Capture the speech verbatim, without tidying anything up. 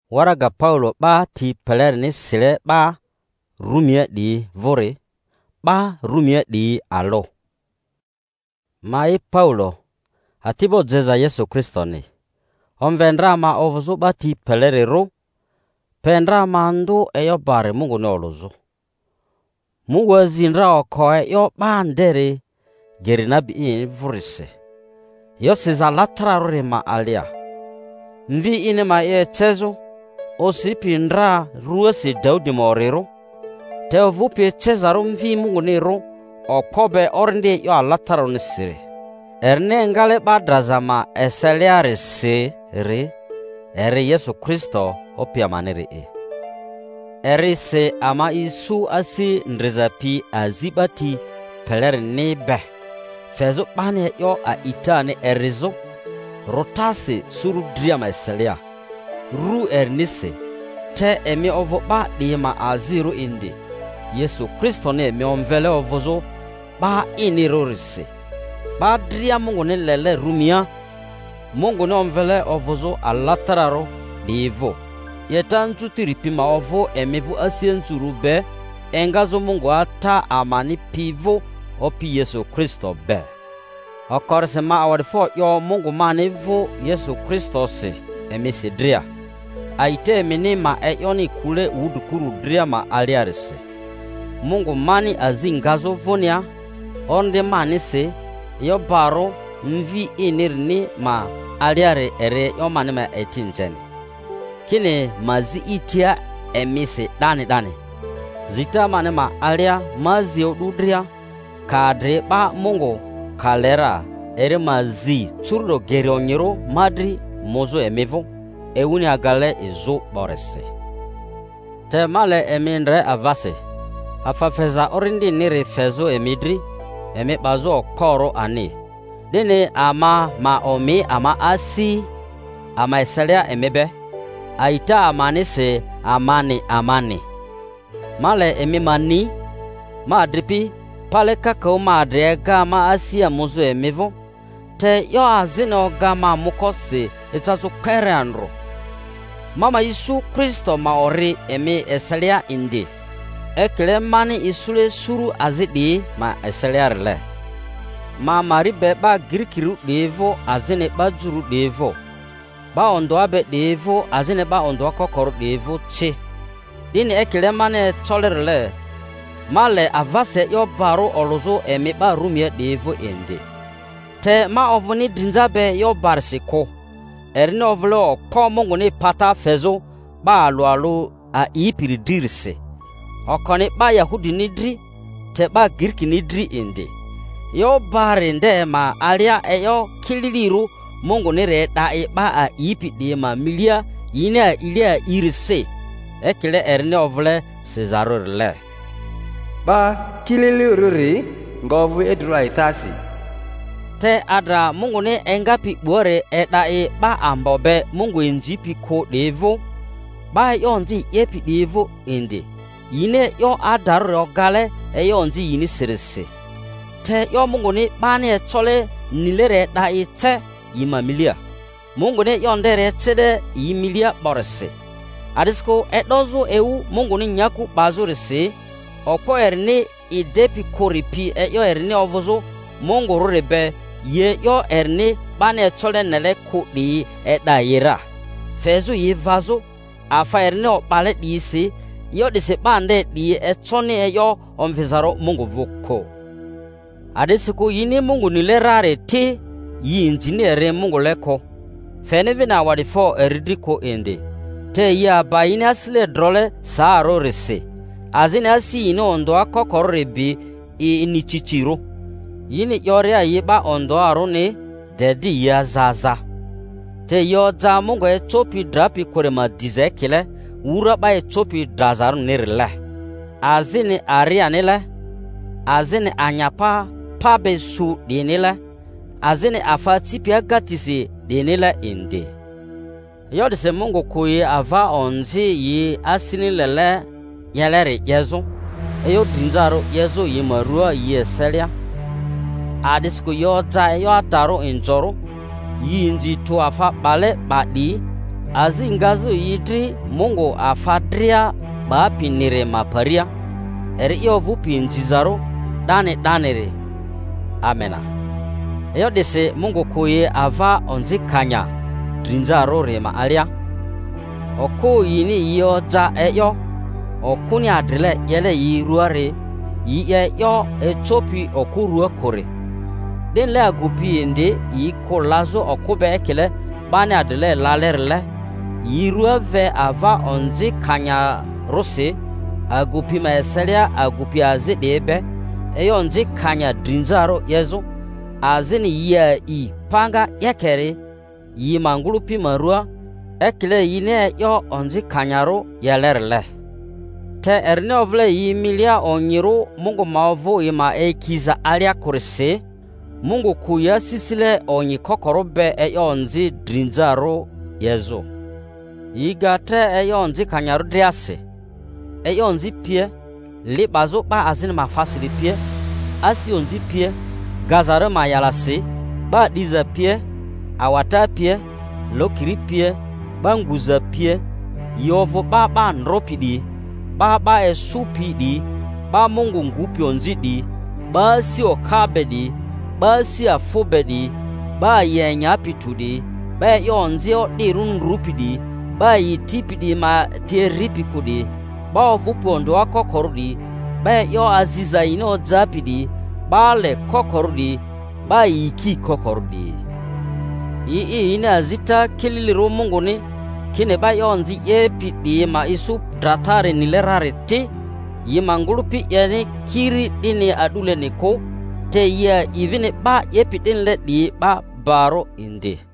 waraga Paulo ba ti peler ni sile ba rumia di vore ba rumia di alo. Mai Paulo atibo jeza Yesu Kristo ni omvendra ma ovuzo ba ti pelere ro pendra mando eyo bare Mungu ni oluzo. Mungu azinra okoe yo bandere gerinabi in vurise yo siza latrarore ma alia mvi ine ma e chezo osipi ndra ruasi Daudi morero te ovupi chezaro mvi Mungu ni ro okobe orinde yo alataro nisire erne ngale badrazama eseliare se re ere Yesu Kristo opia manere e ere se ama isu asi ndrezapi azibati peler nebe fezo bane yo a itane erezo rotase suru driama eselia ru ernise te emi ovo ba dima aziru indi Yesu Kristo ne me onvele ovozo ba inirorise ba dria Mungu ne lele rumia Mungu ne onvele ovozo alatararo divo yetantu tiripima ovo emevu asienturu be engazo Mungu ata amani pivo opi Yesu Kristo be okorse ma awadfo yo Mungu manevo Yesu Kristo se emisi dria aite minima e yoni kule udukuru dria ma aliarise Mungu mani azingazo vonia onde mani se yo baro mvi inirni ma aliare ere yo mani ma etinjeni kine mazi itia emisi dani dani zita mani ma alia mazi odudria kadre ba Mungu kalera ere mazi churro gerionyero madri mozo emevo ewuni agale izo borese te male emindre avase afafeza orindi nire fezo emidri eme bazo koro ani dene ama ma omi ama asi ama eselia emebe aita amani se amani amani male emi mani ma dripi pale kakao ma drega ma asia mozo emevo te yo azino gama mukose etazo kereandro mama Yesu Kristo maori emi eselia indi ekele mani isule suru azidi ma eseliarle ma maribe ba grikiru devo azine ba juru devo ba ondo abe devo azine ba ondo akokoro devo chi dini ekele mani tolerle male avase yo baro olozo emi ba rumia devo indi te ma ovuni dinzabe yo barsiko erine ovlo ko Mungu ni pata fezo ba alu alu a ipiri dirse okoni ba Yahudi nidri te ba Giriki nidri indi yo bare nde ma alia eyo kililiru Mungu ni re da e ba a ipi de ma milia yine ilia irse ekele erine ovle Cesaro le ba kililiru ri ngovu edro itasi te adra Mungu ni engapi bore e da e ba ambobe Mungu enjipi ko devo ba yonji yepi devo indi yine yo adaro gale e yonji yini sirse te yo Mungu ni bane chole nilere da e te yima milia Mungu ni yondere chede yimilia borse adisko edozo ewu Mungu ni nyaku bazurse opo erne idepi koripi e yo erne ovozo Mungu rurebe ye yo erne bane chole nele kudi e da yera fezu ye vazo afa erne opale disi yo dise bande di e choni e yo omvizaro Mungu vuko adisiku yini Mungu nilerare ti yi injiniere Mungu leko fene vina wadifo eridiko ende te ya bayini asile drole saaro rese azini asi yini ondo akokoro rebi i inichichiro yini yore ayiba ondo arune dedi ya zaza te yo za Mungu e chopi drapi kore ma dizekile ura ba e chopi drazaru nirle azini arianile azini anyapa pabe su dinile azini afatipi agatisi dinile indi yodi se Mungu kuyi ava onzi yi asini lele yeleri yezo eyo dinzaro yezo yi marua yi eselia adisku yo za yo ataro injoro yi inji tu afa bale badi azi ngazu yidri Mungu afadria ba pinire maparia eri iyo vupi njizaro dane danere. Amena. Eyo dese Mungu kuye ava onzi kanya drinjaro rema alia. Oku yini iyo ja eyo okuni adrile yele yiruare yi eyo echopi okurua kore. Den le agupi ende yi kolazo okube ekele bane adrile lalerle yirua ve ava onzi kanya rose agupi maeselia agupi azidebe eyo onzi kanya drinjaro yezo azini ya i panga yakere yi mangulupi marua ekele yine yo onzi kanyaro yalerle te erne ovle yi milia onyiru Mungu maovu ima ekiza alia kurse Mungu kuya sisile onyi kokorobe eyo onzi drinjaro yezo yigate eyo onzi kanyaro driase eyo onzi pie li bazo ba azini mafasili pie asi onzi pie gazare mayalase ba diza pie awata pie lokiri pie banguza pie yovo ba ba nropidi ba ba esupidi ba Mungu ngupi onzidi ba si okabedi ba si afobedi ba yenya pitudi ba yonzi odirun rupidi ba yitipidi ma tieripikudi ba ovupondo akokorudi ba yo aziza ino zapidi ba le kokorudi ba yiki kokorudi yi ina azita kililiru Mungu ni kine ba yonzi yepidi ma isu tratare nilerare te yimangulupi yani kiri dini adule niko te ya ivine ba yepidin le di ba baro inde.